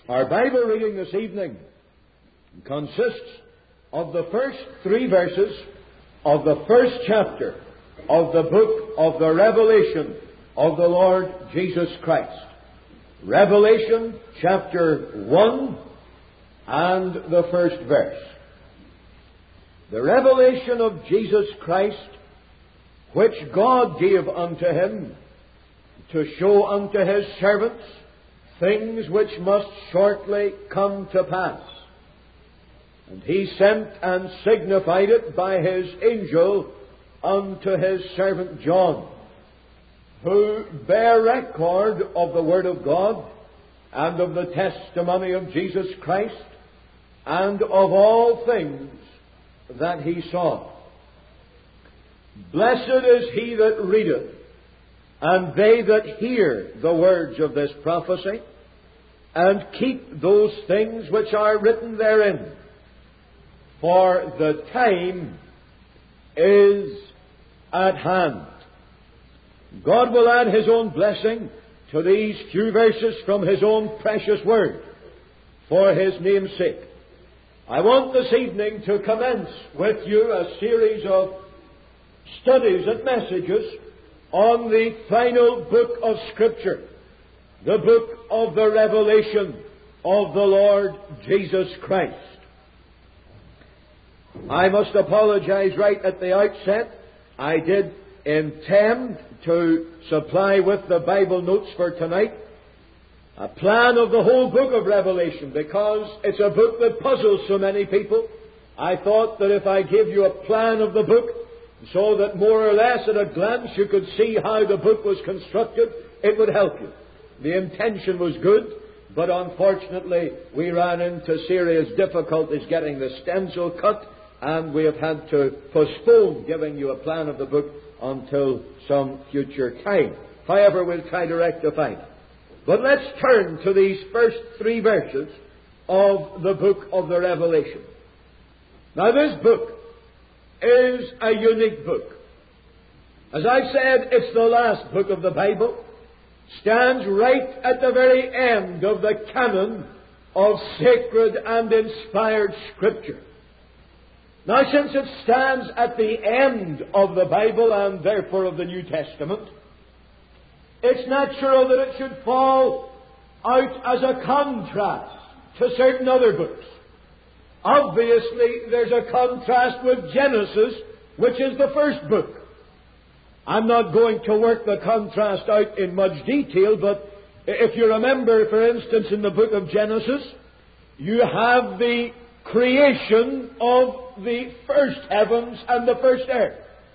Our Bible reading this evening consists of the first 3 verses of the first chapter of the book of the Revelation of the Lord Jesus Christ. Revelation chapter 1 and the first verse. The revelation of Jesus Christ, which God gave unto him to show unto his servants things which must shortly come to pass. And he sent and signified it by his angel unto his servant John, who bare record of the Word of God and of the testimony of Jesus Christ and of all things that he saw. Blessed is he that readeth, and they that hear the words of this prophecy, and keep those things which are written therein, for the time is at hand. God will add his own blessing to these few verses from his own precious word for his name's sake. I want this evening to commence with you a series of studies and messages on the final book of Scripture, the book of the Revelation of the Lord Jesus Christ. I must apologize right at the outset. I did intend to supply with the Bible notes for tonight a plan of the whole book of Revelation, because it's a book that puzzles so many people. I thought that if I give you a plan of the book, so that more or less at a glance you could see how the book was constructed, it would help you. The intention was good, but unfortunately we ran into serious difficulties getting the stencil cut, and we have had to postpone giving you a plan of the book until some future time. However, we'll try to rectify it. But let's turn to these first 3 verses of the book of the Revelation. Now, this book is a unique book. As I said, it's the last book of the Bible. Stands right at the very end of the canon of sacred and inspired Scripture. Now, since it stands at the end of the Bible and therefore of the New Testament, it's natural that it should fall out as a contrast to certain other books. Obviously, there's a contrast with Genesis, which is the first book. I'm not going to work the contrast out in much detail, but if you remember, for instance, in the book of Genesis, you have the creation of the first heavens and the first earth.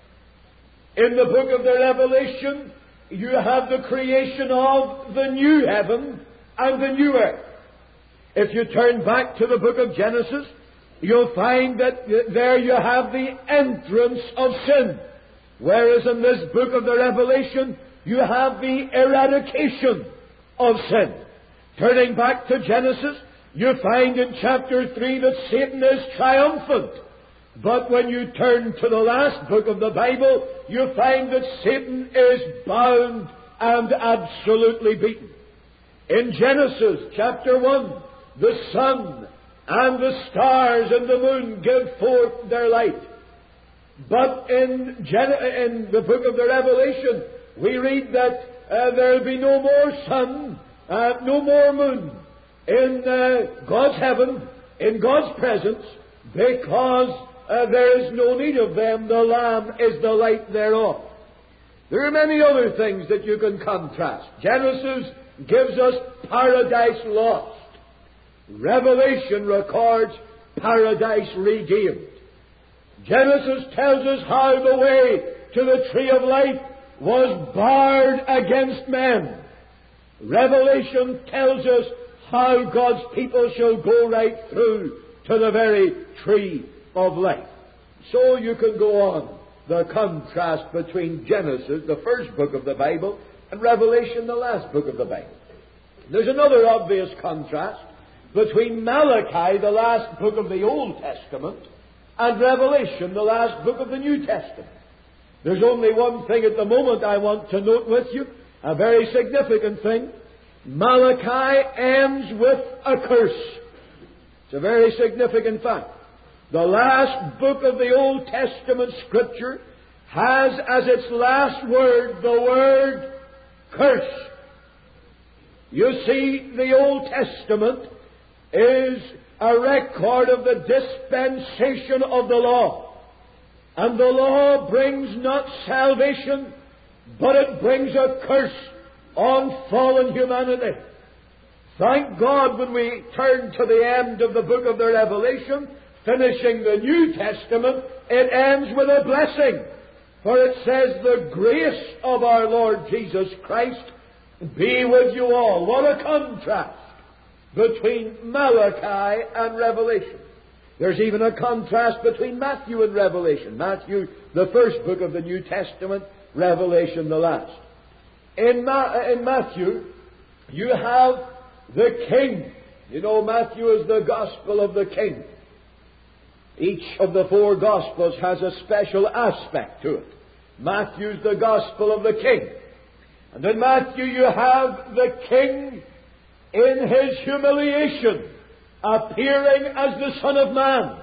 In the book of the Revelation, you have the creation of the new heaven and the new earth. If you turn back to the book of Genesis, you'll find that there you have the entrance of sin. Whereas in this book of the Revelation, you have the eradication of sin. Turning back to Genesis, you find in chapter 3 that Satan is triumphant. But when you turn to the last book of the Bible, you find that Satan is bound and absolutely beaten. In Genesis chapter 1, the sun and the stars and the moon give forth their light. But in the book of the Revelation, we read that there will be no more sun, no more moon in God's heaven, in God's presence, because there is no need of them. The Lamb is the light thereof. There are many other things that you can contrast. Genesis gives us paradise lost. Revelation records paradise regained. Genesis tells us how the way to the tree of life was barred against men. Revelation tells us how God's people shall go right through to the very tree of life. So you can go on the contrast between Genesis, the first book of the Bible, and Revelation, the last book of the Bible. There's another obvious contrast between Malachi, the last book of the Old Testament, and Revelation, the last book of the New Testament. There's only one thing at the moment I want to note with you, a very significant thing. Malachi ends with a curse. It's a very significant fact. The last book of the Old Testament Scripture has as its last word the word curse. You see, the Old Testament is a record of the dispensation of the law. And the law brings not salvation, but it brings a curse on fallen humanity. Thank God when we turn to the end of the book of the Revelation, finishing the New Testament, it ends with a blessing. For it says, the grace of our Lord Jesus Christ be with you all. What a contrast between Malachi and Revelation. There's even a contrast between Matthew and Revelation. Matthew, the first book of the New Testament, Revelation, the last. In Matthew, you have the King. You know, Matthew is the Gospel of the King. Each of the four Gospels has a special aspect to it. Matthew's the Gospel of the King. And in Matthew you have the King in His humiliation, appearing as the Son of Man.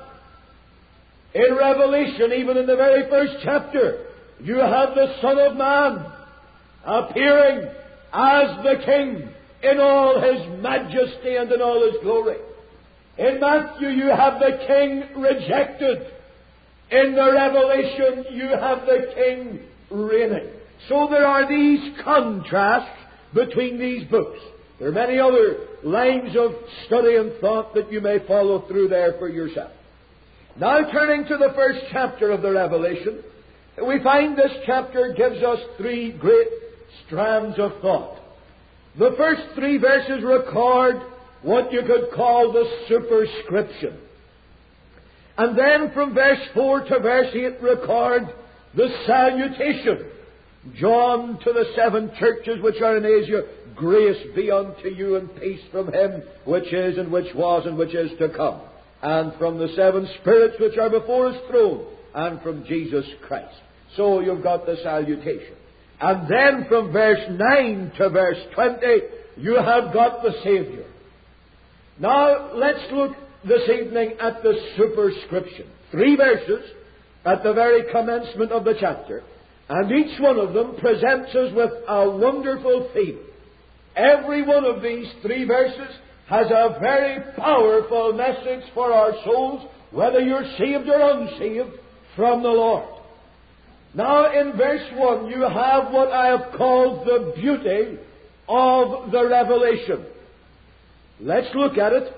In Revelation, even in the very first chapter, you have the Son of Man appearing as the King in all His majesty and in all His glory. In Matthew you have the King rejected. In the Revelation you have the King reigning. So there are these contrasts between these books. There are many other lines of study and thought that you may follow through there for yourself. Now turning to the first chapter of the Revelation, we find this chapter gives us three great strands of thought. The first three verses record what you could call the superscription. And then from verse 4 to verse 8 record the salutation. John to the 7 churches which are in Asia, grace be unto you and peace from Him which is and which was and which is to come. And from the 7 spirits which are before His throne, and from Jesus Christ. So you've got the salutation. And then from verse 9 to verse 20, you have got the Savior. Now let's look this evening at the superscription. 3 verses at the very commencement of the chapter. And each one of them presents us with a wonderful theme. Every one of these 3 verses has a very powerful message for our souls, whether you're saved or unsaved, from the Lord. Now in verse 1 you have what I have called the beauty of the revelation. Let's look at it.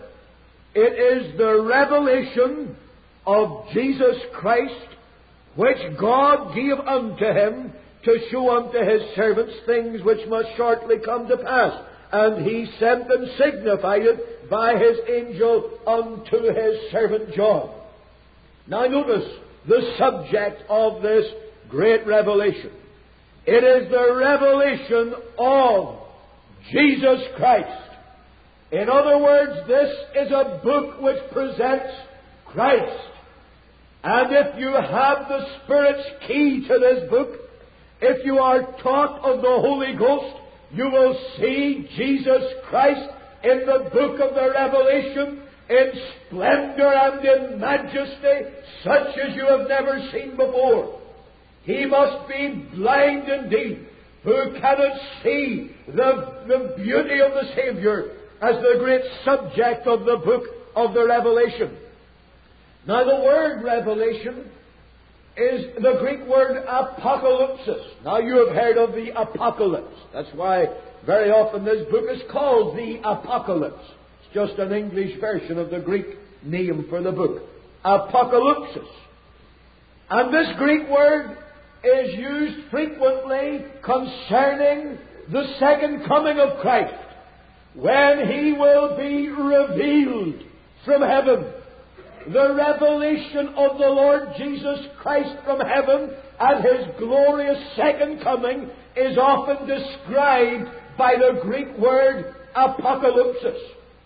It is the revelation of Jesus Christ, which God gave unto Him to show unto His servants things which must shortly come to pass. And He sent and signified it by His angel unto His servant John. Now notice the subject of this great revelation. It is the revelation of Jesus Christ. In other words, this is a book which presents Christ. And if you have the Spirit's key to this book, if you are taught of the Holy Ghost, you will see Jesus Christ in the book of the Revelation in splendor and in majesty, such as you have never seen before. He must be blind indeed who cannot see the beauty of the Savior as the great subject of the book of the Revelation. Now the word revelation is the Greek word apocalypsis. Now you have heard of the apocalypse. That's why very often this book is called the Apocalypse. It's just an English version of the Greek name for the book. Apocalypsis. And this Greek word is used frequently concerning the second coming of Christ, when He will be revealed from heaven. The revelation of the Lord Jesus Christ from heaven at His glorious second coming is often described by the Greek word apocalypsis.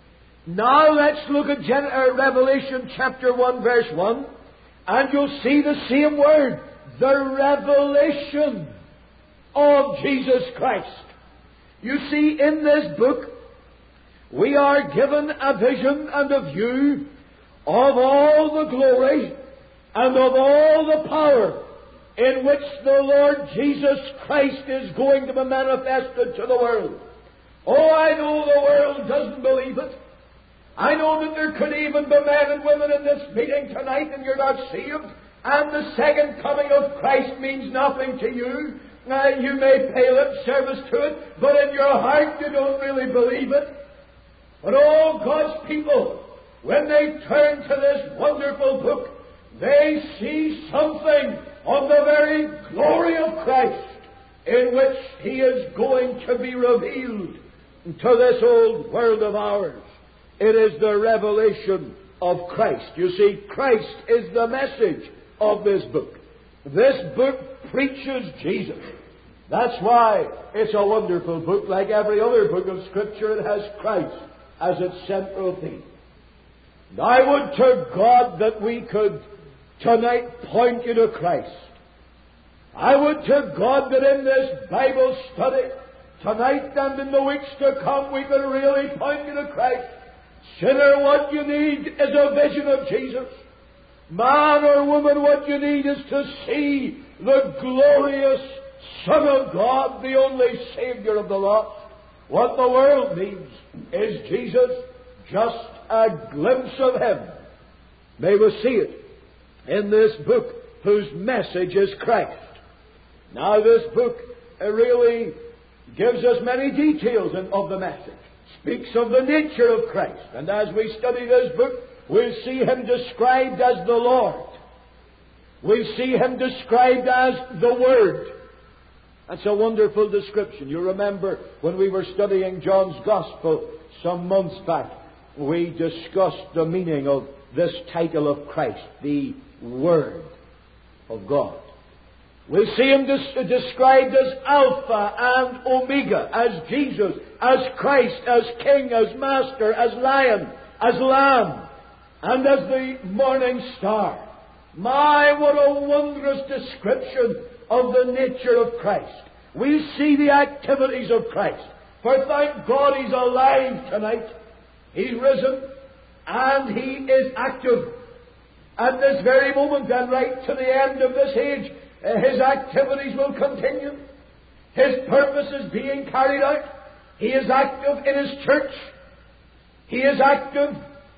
Now let's look at Revelation chapter 1 verse 1, and you'll see the same word, the revelation of Jesus Christ. You see, in this book, we are given a vision and a view of all the glory and of all the power in which the Lord Jesus Christ is going to be manifested to the world. Oh, I know the world doesn't believe it. I know that there could even be men and women in this meeting tonight and you're not saved, and the second coming of Christ means nothing to you. You may pay lip service to it, but in your heart you don't really believe it. But all God's people, when they turn to this wonderful book, they see something of the very glory of Christ in which He is going to be revealed to this old world of ours. It is the revelation of Christ. You see, Christ is the message of this book. This book preaches Jesus. That's why it's a wonderful book. Like every other book of Scripture, it has Christ as its central theme. And I would to God that we could tonight point you to Christ. I would to God that in this Bible study, tonight and in the weeks to come, we could really point you to Christ. Sinner, what you need is a vision of Jesus. Man or woman, what you need is to see the glorious Son of God, the only Savior of the lost. What the world needs is Jesus, just a glimpse of Him. May we see it in this book whose message is Christ. Now this book really gives us many details of the message. Speaks of the nature of Christ. And as we study this book, we'll see Him described as the Lord. We'll see Him described as the Word. That's a wonderful description. You remember when we were studying John's Gospel some months back, we discussed the meaning of this title of Christ, the Word of God. We see Him described as Alpha and Omega, as Jesus, as Christ, as King, as Master, as Lion, as Lamb, and as the morning star. My, what a wondrous description of the nature of Christ. We see the activities of Christ. For thank God He's alive tonight. He's risen, and He is active. At this very moment, and right to the end of this age, His activities will continue. His purpose is being carried out. He is active in His church. He is active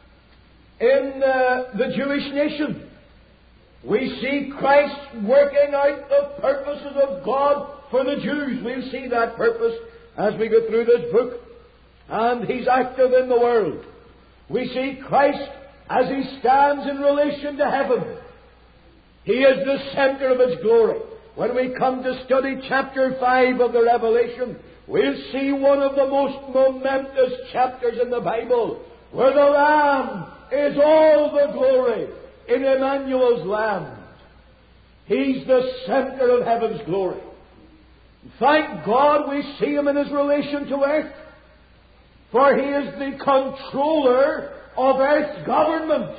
in the Jewish nation. We see Christ working out the purposes of God for the Jews. We'll see that purpose as we go through this book. And He's active in the world. We see Christ as He stands in relation to heaven. He is the center of its glory. When we come to study chapter 5 of the Revelation, we'll see one of the most momentous chapters in the Bible, where the Lamb is all the glory in Emmanuel's land. He's the center of heaven's glory. Thank God we see Him in His relation to earth, for He is the controller of earth's government.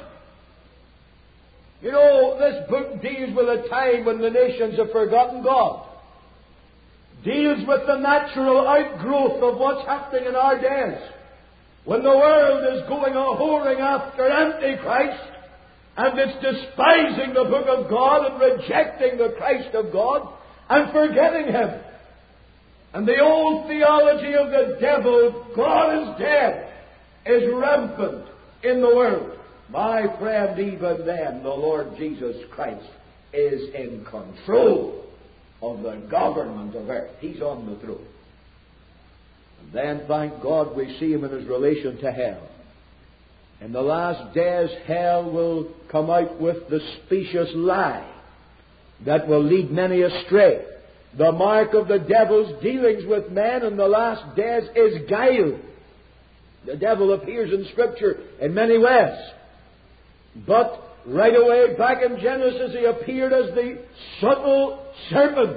You know, this book deals with a time when the nations have forgotten God. Deals with the natural outgrowth of what's happening in our days. When the world is going a-whoring after Antichrist, and it's despising the book of God and rejecting the Christ of God and forgetting Him. And the old theology of the devil, God is dead, is rampant in the world. My friend, even then, the Lord Jesus Christ is in control of the government of earth. He's on the throne. And then, thank God, we see Him in His relation to hell. In the last days, hell will come out with the specious lie that will lead many astray. The mark of the devil's dealings with men in the last days is guile. The devil appears in Scripture in many ways. But right away, back in Genesis, he appeared as the subtle serpent.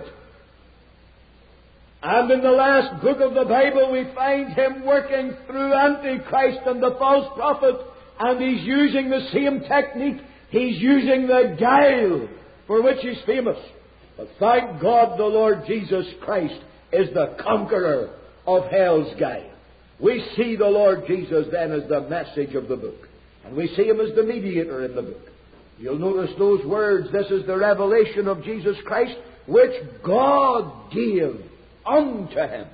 And in the last book of the Bible, we find Him working through Antichrist and the false prophet. And He's using the same technique. He's using the guile for which He's famous. But thank God the Lord Jesus Christ is the conqueror of hell's guile. We see the Lord Jesus then as the message of the book. And we see Him as the mediator in the book. You'll notice those words, this is the revelation of Jesus Christ, which God gave unto Him.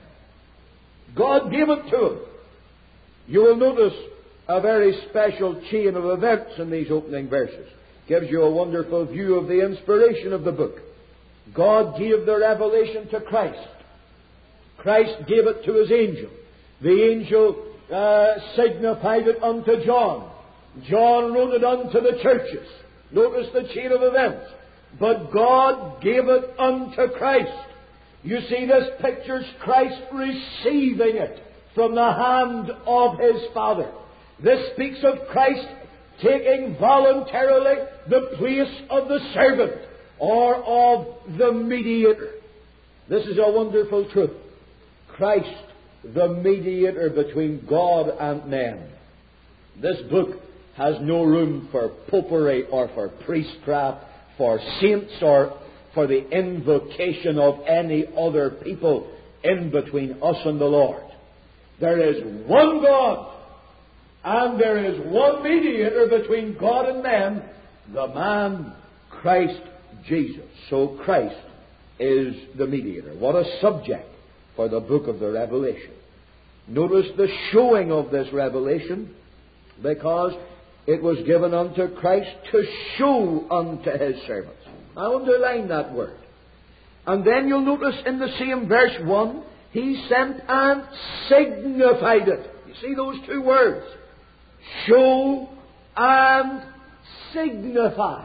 God gave it to Him. You will notice a very special chain of events in these opening verses. Gives you a wonderful view of the inspiration of the book. God gave the revelation to Christ. Christ gave it to His angel. The angel signified it unto John. John wrote it unto the churches. Notice the chain of events. But God gave it unto Christ. You see, this pictures Christ receiving it from the hand of His Father. This speaks of Christ taking voluntarily the place of the servant or of the mediator. This is a wonderful truth. Christ, the mediator between God and men. This book has no room for popery or for priestcraft, for saints or for the invocation of any other people in between us and the Lord. There is one God, and there is one mediator between God and men, the man Christ Jesus. So Christ is the mediator. What a subject for the book of the Revelation. Notice the showing of this revelation, because it was given unto Christ to show unto His servants. I underline that word. And then you'll notice in the same verse 1, He sent and signified it. You see those two words? Show and signify.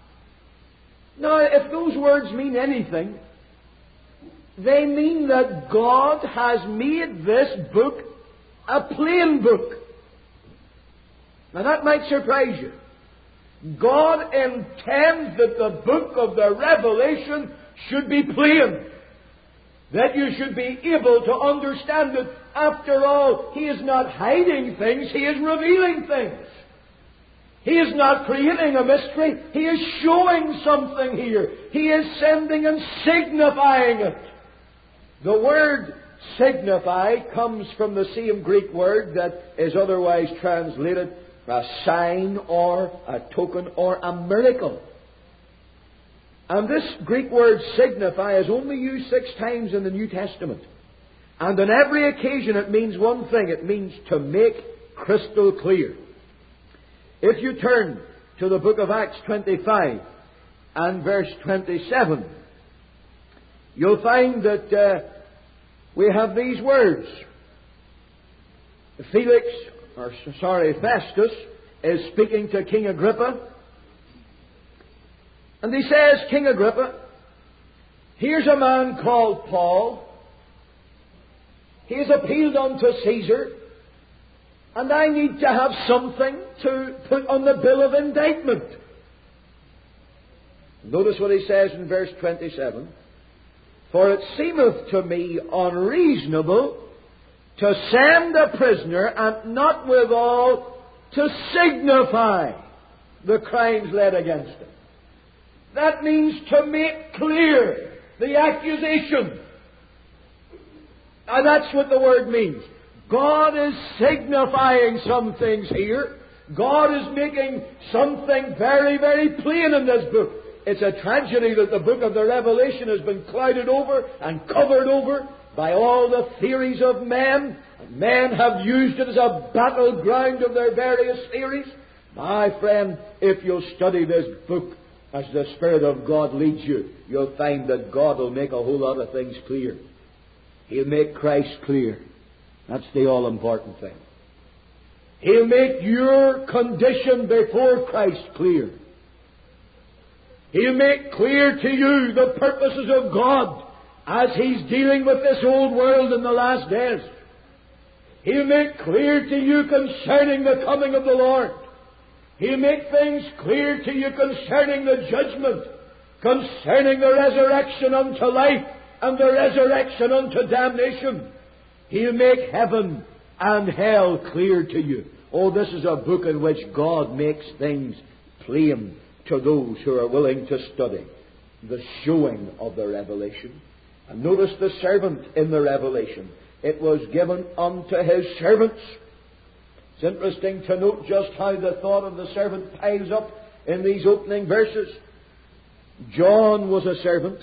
Now, if those words mean anything, they mean that God has made this book a plain book. Now that might surprise you. God intends that the book of the Revelation should be plain. That you should be able to understand it. After all, He is not hiding things, He is revealing things. He is not creating a mystery, He is showing something here. He is sending and signifying it. The word signify comes from the same Greek word that is otherwise translated a sign or a token or a miracle. And this Greek word signify is only used 6 times in the New Testament. And on every occasion it means one thing. It means to make crystal clear. If you turn to the book of Acts 25 and verse 27, you'll find that we have these words. Festus is speaking to King Agrippa. And he says, King Agrippa, here's a man called Paul. He has appealed unto Caesar. And I need to have something to put on the bill of indictment. Notice what he says in verse 27. For it seemeth to me unreasonable to send a prisoner and not withal to signify the crimes laid against him. That means to make clear the accusation. And that's what the word means. God is signifying some things here. God is making something very, very plain in this book. It's a tragedy that the book of the Revelation has been clouded over and covered over by all the theories of men. Men have used it as a battleground of their various theories. My friend, if you'll study this book as the Spirit of God leads you, you'll find that God will make a whole lot of things clear. He'll make Christ clear. That's the all-important thing. He'll make your condition before Christ clear. He'll make clear to you the purposes of God as He's dealing with this old world in the last days. He'll make clear to you concerning the coming of the Lord. He'll make things clear to you concerning the judgment, concerning the resurrection unto life and the resurrection unto damnation. He'll make heaven and hell clear to you. Oh, this is a book in which God makes things plain to those who are willing to study the showing of the revelation. And notice the servant in the revelation. it was given unto His servants. It's interesting to note just how the thought of the servant piles up in these opening verses. John was a servant.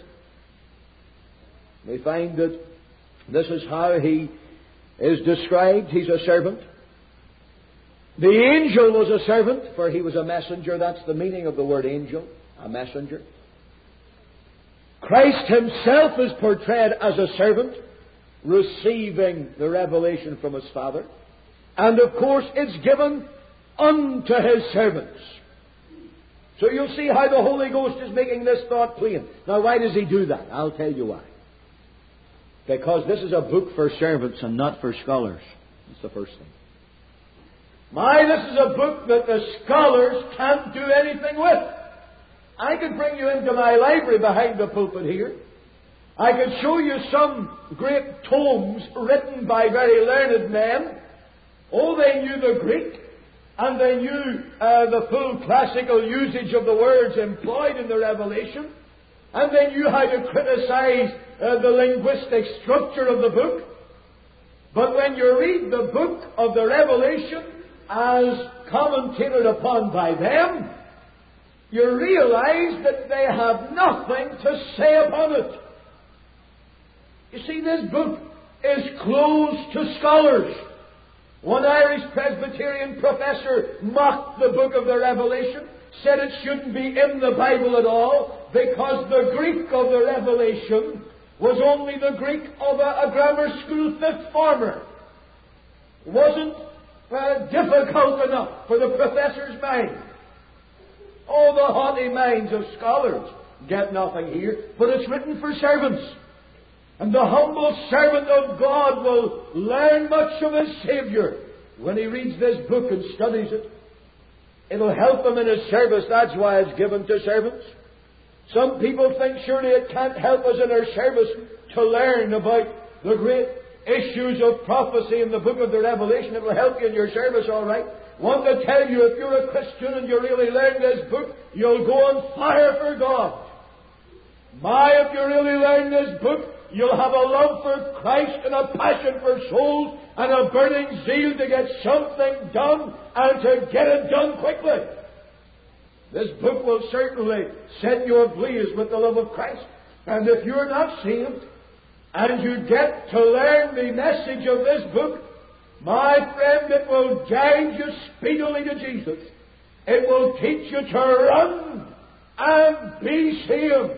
We find that this is how he is described. He's a servant. The angel was a servant, for he was a messenger. That's the meaning of the word angel, a messenger. Christ Himself is portrayed as a servant, receiving the revelation from His Father. And of course, it's given unto His servants. So you'll see how the Holy Ghost is making this thought plain. Now, why does He do that? I'll tell you why. Because this is a book for servants and not for scholars. That's the first thing. This is a book that the scholars can't do anything with. I could bring you into my library behind the pulpit here. I could show you some great tomes written by very learned men. Oh, they knew the Greek, and they knew the full classical usage of the words employed in the Revelation, and they knew how to criticize the linguistic structure of the book. But when you read the book of the Revelation as commentated upon by them, you realize that they have nothing to say upon it. You see, this book is closed to scholars. One Irish Presbyterian professor mocked the book of the Revelation, said it shouldn't be in the Bible at all, because the Greek of the Revelation was only the Greek of a grammar school fifth former. It wasn't difficult enough for the professor's mind. All the haughty minds of scholars get nothing here, but it's written for servants. And the humble servant of God will learn much of his Savior when he reads this book and studies it. It'll help him in his service. That's why it's given to servants. Some people think surely it can't help us in our service to learn about the great issues of prophecy in the book of the Revelation. It will help you in your service, all right. Want to tell you, if you're a Christian and you really learn this book, you'll go on fire for God. If you really learn this book, you'll have a love for Christ and a passion for souls and a burning zeal to get something done and to get it done quickly. This book will certainly set you ablaze with the love of Christ. And if you're not saved and you get to learn the message of this book, my friend, it will guide you speedily to Jesus. It will teach you to run and be saved.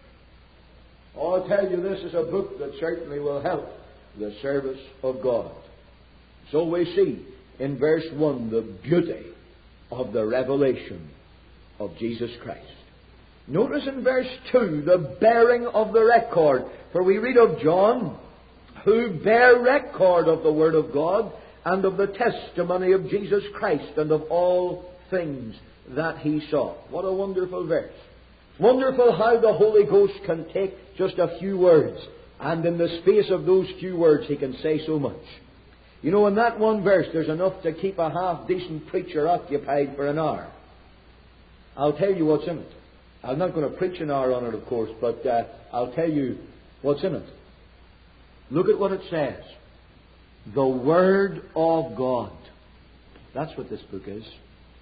I'll tell you, this is a book that certainly will help the service of God. So we see in verse 1 the beauty of the revelation of Jesus Christ. Notice in verse 2 the bearing of the record. For we read of John, who bare record of the Word of God and of the testimony of Jesus Christ and of all things that he saw. What a wonderful verse. Wonderful how the Holy Ghost can take just a few words, and in the space of those few words He can say so much. You know, in that one verse there's enough to keep a half-decent preacher occupied for an hour. I'll tell you what's in it. I'm not going to preach an hour on it, of course, but I'll tell you what's in it. Look at what it says. The Word of God. That's what this book is.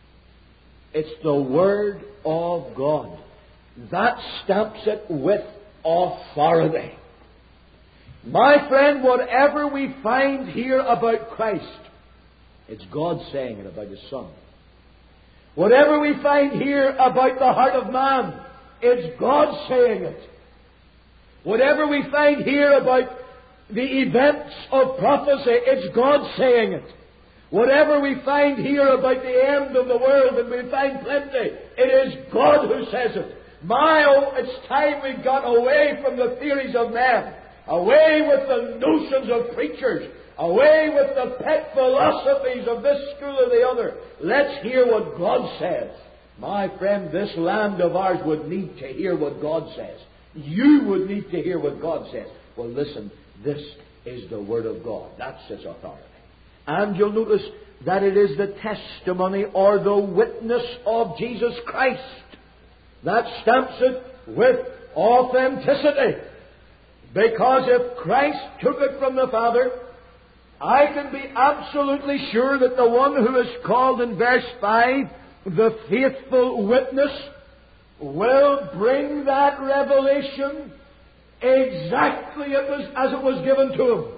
It's the Word of God. That stamps it with authority. My friend, whatever we find here about Christ, it's God saying it about His Son. Whatever we find here about the heart of man, it's God saying it. Whatever we find here about the events of prophecy, it's God saying it. Whatever we find here about the end of the world, and we find plenty, it is God who says it. It's time we got away from the theories of men, away with the notions of preachers, away with the pet philosophies of this school or the other. Let's hear what God says. My friend, this land of ours would need to hear what God says. You would need to hear what God says. Well, listen, this is the Word of God. That's His authority. And you'll notice that it is the testimony or the witness of Jesus Christ. That stamps it with authenticity. Because if Christ took it from the Father, I can be absolutely sure that the one who is called in verse 5 the faithful witness will bring that revelation exactly as it was given to him.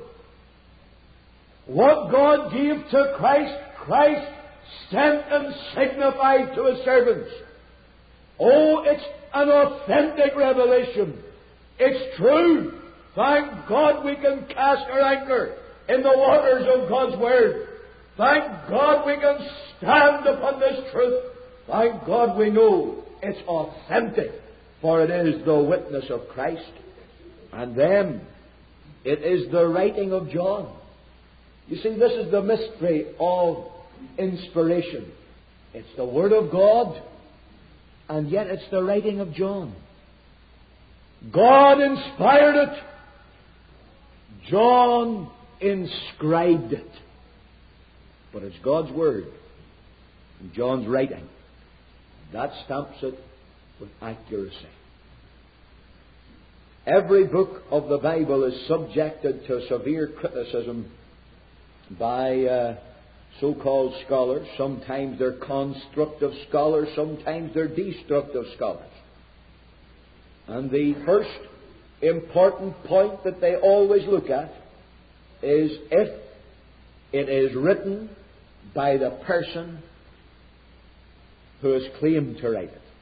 What God gave to Christ, Christ sent and signified to His servants. Oh, it's an authentic revelation. It's true. Thank God we can cast our anchor in the waters of God's Word. Thank God we can stand upon this truth. Thank God we know it's authentic, for it is the witness of Christ. And then it is the writing of John. You see, this is the mystery of inspiration. It's the Word of God, and yet it's the writing of John. God inspired it. John inscribed it. But it's God's Word and John's writing. That stamps it with accuracy. Every book of the Bible is subjected to severe criticism by so-called scholars. Sometimes they're constructive scholars, sometimes they're destructive scholars. And the first important point that they always look at is if it is written by the person who has claimed to write it.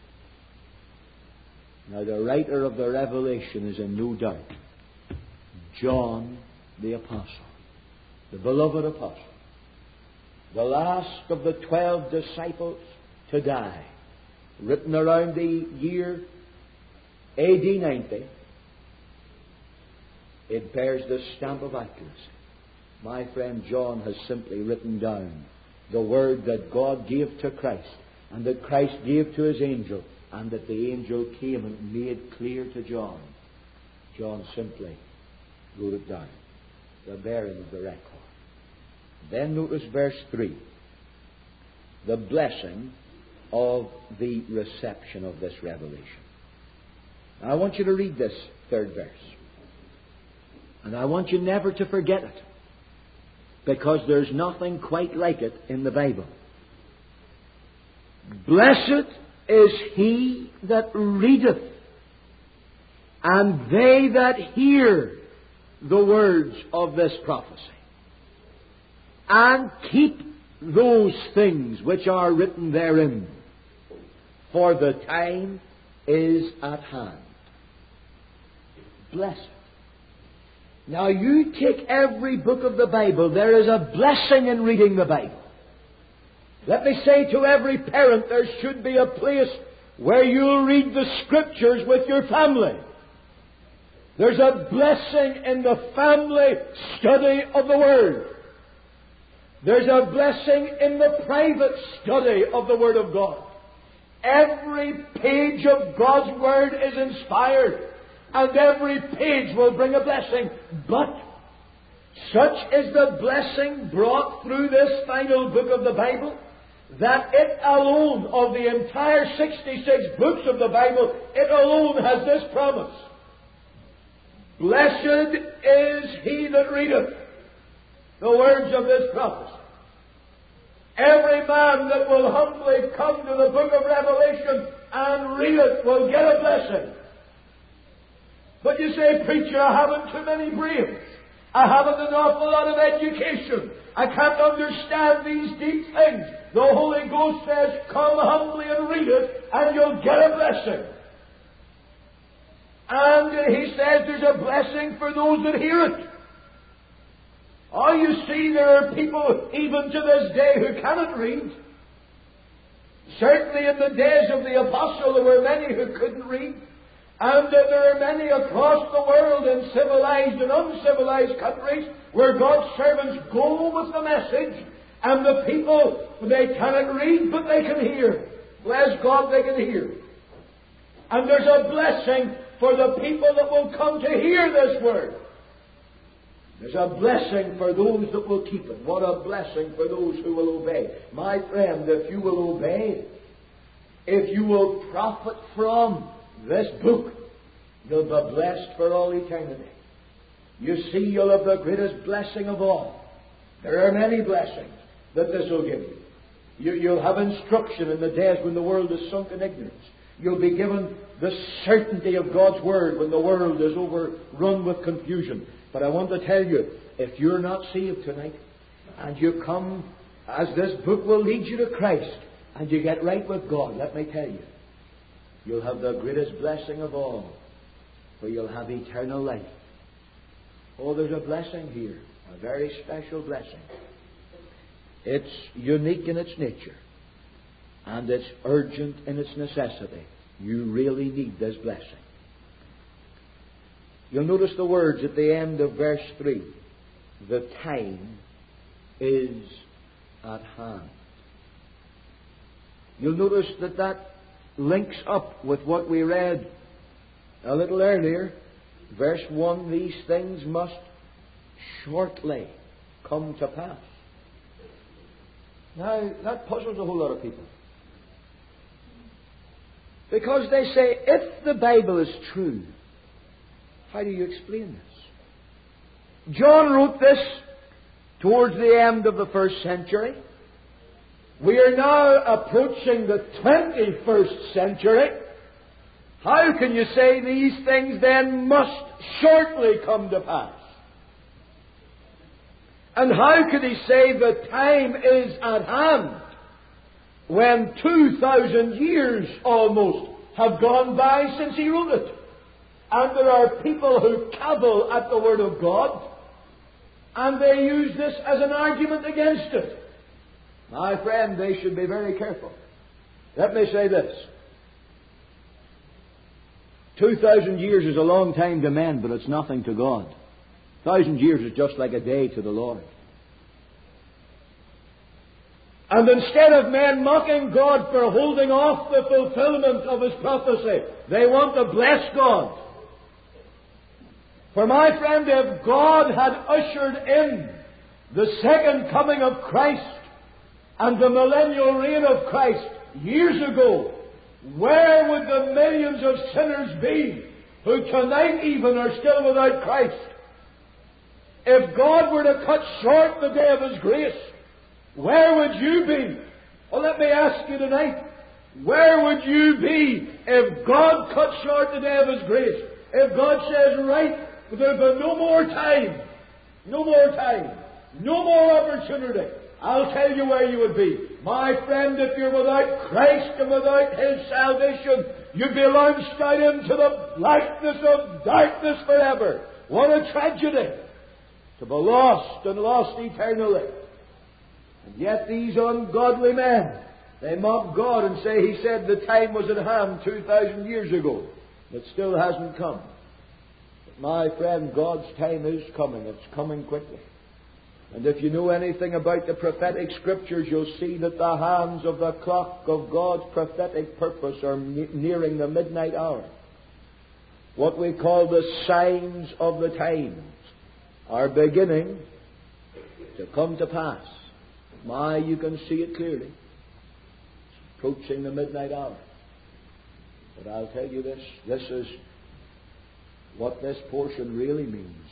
Now, the writer of the Revelation is in no doubt John the Apostle, the beloved Apostle, the last of the 12 disciples to die, written around the year AD 90. It bears the stamp of accuracy. My friend John has simply written down the word that God gave to Christ, and that Christ gave to His angel, and that the angel came and made clear to John. John simply wrote it down. The bearing of the record. Then notice verse 3. The blessing of the reception of this revelation. Now, I want you to read this third verse. And I want you never to forget it, because there's nothing quite like it in the Bible. Blessed is he that readeth, and they that hear the words of this prophecy, and keep those things which are written therein, for the time is at hand. Blessed. Now, you take every book of the Bible, there is a blessing in reading the Bible. Let me say to every parent, there should be a place where you'll read the Scriptures with your family. There's a blessing in the family study of the Word. There's a blessing in the private study of the Word of God. Every page of God's Word is inspired, and every page will bring a blessing. But such is the blessing brought through this final book of the Bible, that it alone, of the entire 66 books of the Bible, it alone has this promise. Blessed is he that readeth the words of this prophecy. Every man that will humbly come to the book of Revelation and read it will get a blessing. But you say, preacher, I haven't too many brains. I haven't an awful lot of education. I can't understand these deep things. The Holy Ghost says, come humbly and read it, and you'll get a blessing. And He says there's a blessing for those that hear it. Oh, you see, there are people even to this day who cannot read. Certainly in the days of the Apostle there were many who couldn't read. And there are many across the world in civilized and uncivilized countries where God's servants go with the message, and the people, they cannot read, but they can hear. Bless God, they can hear. And there's a blessing for the people that will come to hear this word. There's a blessing for those that will keep it. What a blessing for those who will obey. My friend, if you will obey, if you will profit from this book, you'll be blessed for all eternity. you see you'll have the greatest blessing of all. There are many blessings that this will give you. You'll have instruction in the days when the world is sunk in ignorance. You'll be given the certainty of God's Word when the world is overrun with confusion. But I want to tell you, if you're not saved tonight, and you come as this book will lead you to Christ, and you get right with God, let me tell you, you'll have the greatest blessing of all, for you'll have eternal life. Oh, there's a blessing here, a very special blessing. It's unique in its nature, and it's urgent in its necessity. You really need this blessing. You'll notice the words at the end of verse 3. The time is at hand. You'll notice that links up with what we read a little earlier. Verse 1, these things must shortly come to pass. Now, that puzzles a whole lot of people. Because they say, if the Bible is true, how do you explain this? John wrote this towards the end of the first century. We are now approaching the 21st century. How can you say these things then must shortly come to pass? And how could he say the time is at hand when 2,000 years almost have gone by since he wrote it? And there are people who cavil at the Word of God, and they use this as an argument against it. My friend, they should be very careful. Let me say this. 2,000 years is a long time to men, but it's nothing to God. 1,000 years is just like a day to the Lord. And instead of men mocking God for holding off the fulfillment of His prophecy, they want to bless God. For my friend, if God had ushered in the second coming of Christ and the millennial reign of Christ years ago, where would the millions of sinners be who tonight even are still without Christ? If God were to cut short the day of His grace, where would you be? Well, let me ask you tonight, where would you be if God cut short the day of His grace? If God says, right, there'll be no more time, no more opportunity, I'll tell you where you would be. My friend, if you're without Christ and without His salvation, you'd be launched out into the blackness of darkness forever. What a tragedy! To be lost and lost eternally. And yet these ungodly men, they mock God and say He said the time was at hand 2,000 years ago. It still hasn't come. But my friend, God's time is coming. It's coming quickly. And if you know anything about the prophetic Scriptures, you'll see that the hands of the clock of God's prophetic purpose are nearing the midnight hour. What we call the signs of the times are beginning to come to pass. My, you can see it clearly. It's approaching the midnight hour. But I'll tell you this is what this portion really means.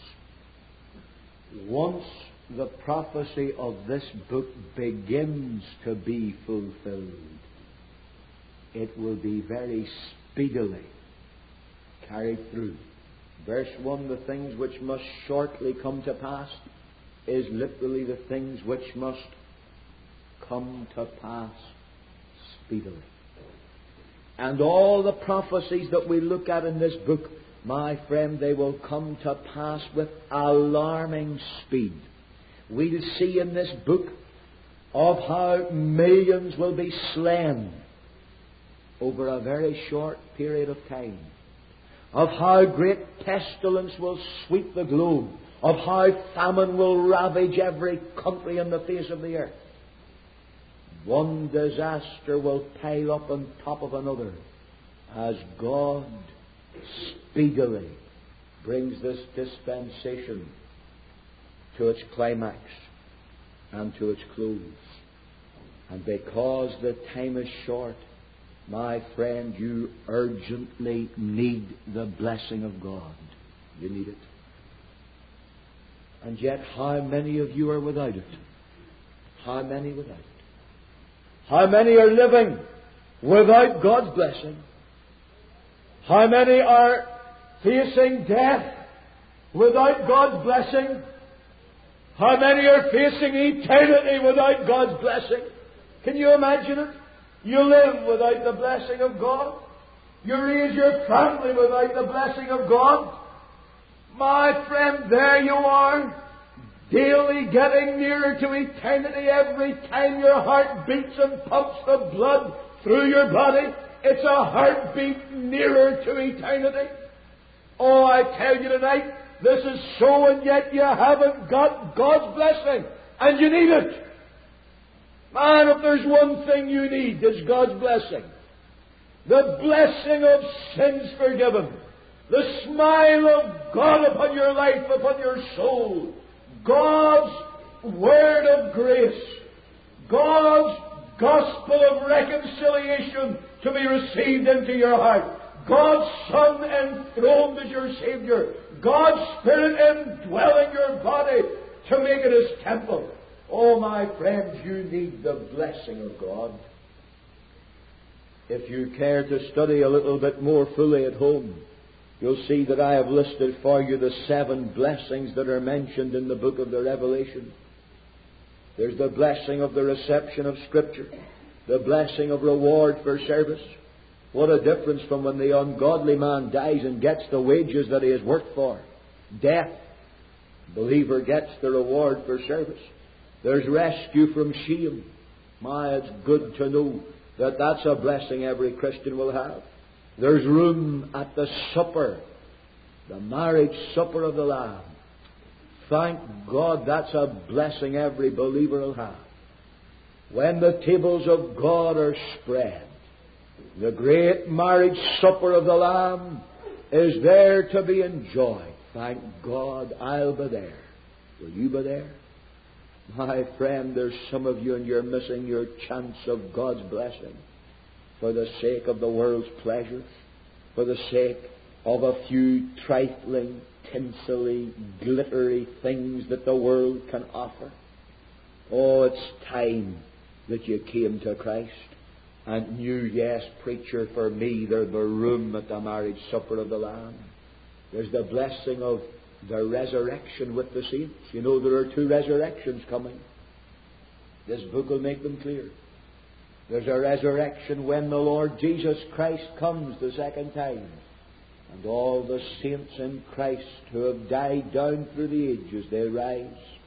Once the prophecy of this book begins to be fulfilled, it will be very speedily carried through. Verse 1, the things which must shortly come to pass, is literally the things which must come to pass speedily. And all the prophecies that we look at in this book, my friend, they will come to pass with alarming speed. We'll see in this book of how millions will be slain over a very short period of time, of how great pestilence will sweep the globe, of how famine will ravage every country on the face of the earth. One disaster will pile up on top of another as God speedily brings this dispensation to its climax and to its close. And because the time is short, my friend, you urgently need the blessing of God. You need it. And yet, how many of you are without it? How many without it? How many are living without God's blessing? How many are facing death without God's blessing? How many are facing eternity without God's blessing? Can you imagine it? You live without the blessing of God. You raise your family without the blessing of God. My friend, there you are, daily getting nearer to eternity. Every time your heart beats and pumps the blood through your body, it's a heartbeat nearer to eternity. Oh, I tell you tonight, this is so, and yet you haven't got God's blessing, and you need it. Man, if there's one thing you need, it's God's blessing. The blessing of sins forgiven. The smile of God upon your life, upon your soul. God's word of grace. God's gospel of reconciliation to be received into your heart. God's Son enthroned as your Savior. God's Spirit indwelling your body to make it His temple. Oh, my friends, you need the blessing of God. If you care to study a little bit more fully at home, you'll see that I have listed for you the 7 blessings that are mentioned in the book of the Revelation. There's the blessing of the reception of Scripture, the blessing of reward for service. What a difference from when the ungodly man dies and gets the wages that he has worked for. Death. The believer gets the reward for service. There's rescue from shame. My, it's good to know that that's a blessing every Christian will have. There's room at the supper, the marriage supper of the Lamb. Thank God, that's a blessing every believer will have. When the tables of God are spread, the great marriage supper of the Lamb is there to be enjoyed. Thank God, I'll be there. Will you be there? My friend, there's some of you and you're missing your chance of God's blessing for the sake of the world's pleasures, for the sake of a few trifling, tinselly, glittery things that the world can offer. Oh, it's time that you came to Christ and knew, yes, preacher, for me there'll be room at the marriage supper of the Lamb. There's the blessing of the resurrection with the saints. You know there are 2 resurrections coming. This book will make them clear. There's a resurrection when the Lord Jesus Christ comes the second time. And all the saints in Christ who have died down through the ages, they rise.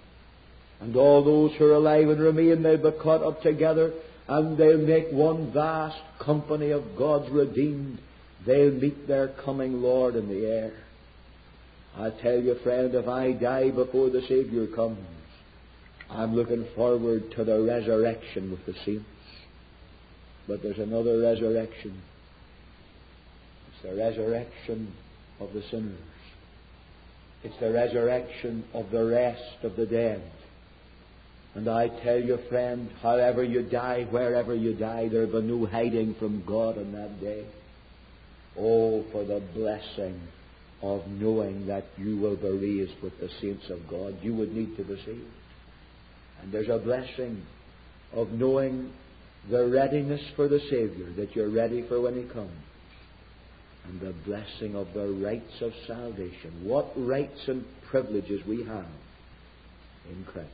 And all those who are alive and remain, they'll be caught up together, and they'll make one vast company of God's redeemed. They'll meet their coming Lord in the air. I tell you, friend, if I die before the Savior comes, I'm looking forward to the resurrection with the saints. But there's another resurrection. It's the resurrection of the sinners. It's the resurrection of the rest of the dead. And I tell you, friend, however you die, wherever you die, there'll be no hiding from God on that day. Oh, for the blessing of knowing that you will be raised with the saints of God. You would need to be saved. And there's a blessing of knowing the readiness for the Savior, that you're ready for when He comes. And the blessing of the rights of salvation. What rights and privileges we have in Christ.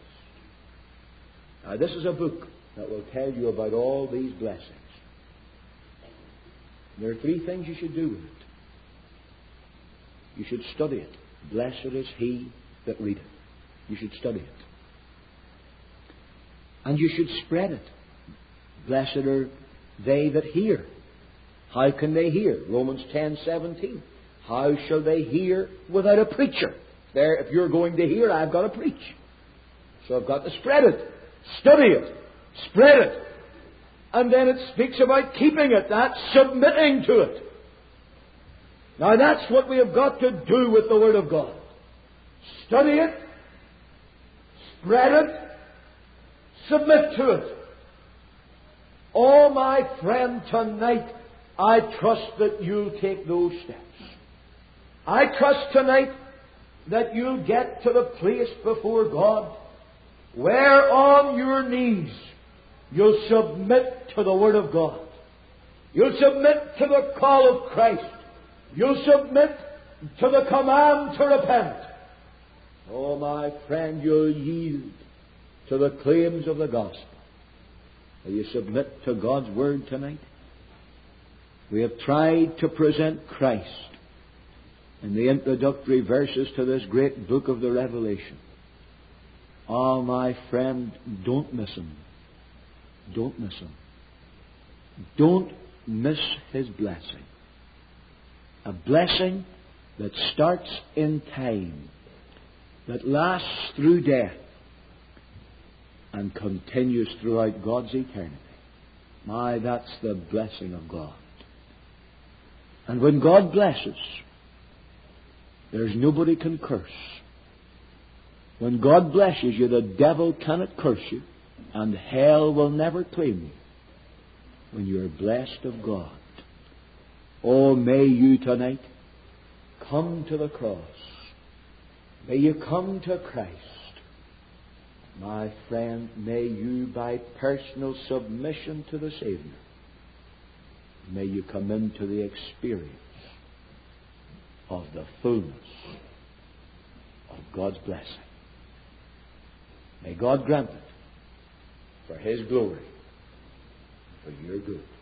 Now, this is a book that will tell you about all these blessings. There are 3 things you should do with it. You should study it. Blessed is he that readeth. You should study it. And you should spread it. Blessed are they that hear. How can they hear? Romans 10:17. How shall they hear without a preacher? There, if you're going to hear, I've got to preach. So I've got to spread it. Study it. Spread it. And then it speaks about keeping it. That's submitting to it. Now that's what we have got to do with the Word of God. Study it. Spread it. Submit to it. Oh, my friend, tonight I trust that you'll take those steps. I trust tonight that you'll get to the place before God where on your knees you'll submit to the Word of God. You'll submit to the call of Christ. You'll submit to the command to repent. Oh, my friend, you'll yield to the claims of the gospel. Will you submit to God's Word tonight? We have tried to present Christ in the introductory verses to this great book of the Revelation. Oh, my friend, don't miss Him. Don't miss Him. Don't miss His blessing. A blessing that starts in time, that lasts through death, and continues throughout God's eternity. My, that's the blessing of God. And when God blesses, there's nobody can curse. When God blesses you, the devil cannot curse you, and hell will never claim you when you are blessed of God. Oh, may you tonight come to the cross. May you come to Christ. My friend, may you, by personal submission to the Savior, may you come into the experience of the fullness of God's blessing. May God grant it for His glory, for your good.